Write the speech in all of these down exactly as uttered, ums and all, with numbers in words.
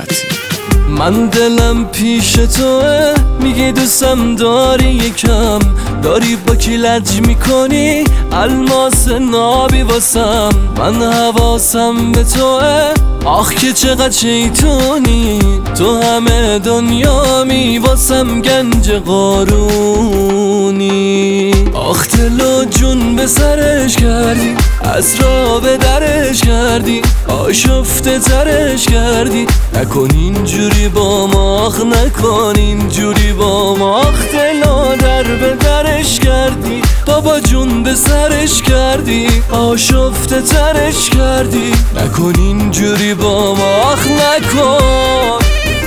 ساعتی. من دلم پیش توه، میگی دوستم داری یکم، داری با کی لج میکنی الماس نابی واسم. من حواسم به توه، آخ که چقدر شیطونی، تو همه دنیا می واسم گنج قارونی. آخ دل و جون به سرش کردی، از را به درش کردی، آشفته ترش کردی. نکن اینجوری با ما، آخ نکن اینجوری با ما. آخ دل و در به درش کردی، بابا جون به سرش کردی، آشفته ترش کردی. نکن اینجوری با ما، آخ نکن.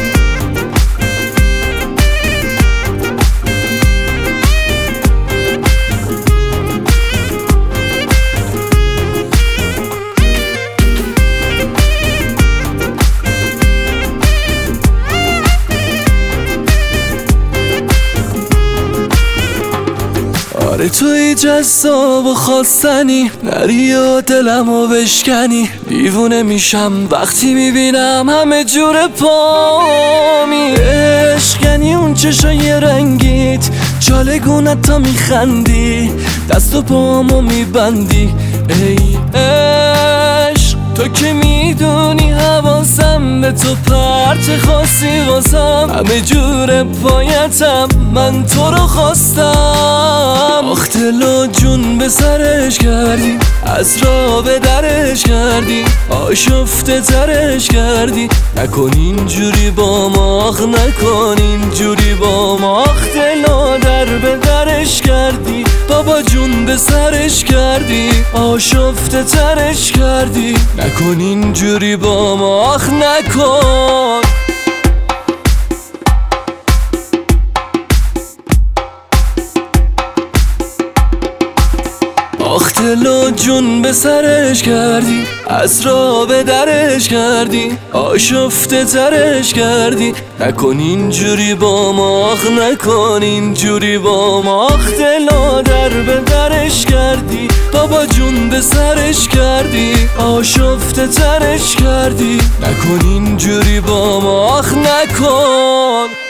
آره توی جذاب و خواستنی، نری و دلمو بشکنی. دیوونه میشم وقتی میبینم همه جور پامی. عشقنی اون چشای رنگیت، چالگونت تا میخندی، دست و پامو میبندی. ای عشق تو که میدونی حواسم به تو پرت خاصی واسم. همه جور پایتم من تو رو خواستم. آخ دل و جون به سرش کردی، از را به درش کردی، آشفته ترش کردی. نکن اینجوری با ما، آخ نکن اینجوری با ما. آخ دل و در به درش کردی، بابا جون به سرش کردی، آشفته ترش کردی. نکن اینجوری با ما، آخ نکن. آخ دل و جون به سرش کردی، از را به درش کردی، آشفته ترش کردی. نکن اینجوری با ما، آخ نکن اینجوری با ما. آخ دل و در به درش کردی، بابا جون به سرش کردی، آشفته ترش کردی. نکن اینجوری با ما، آخ نکن.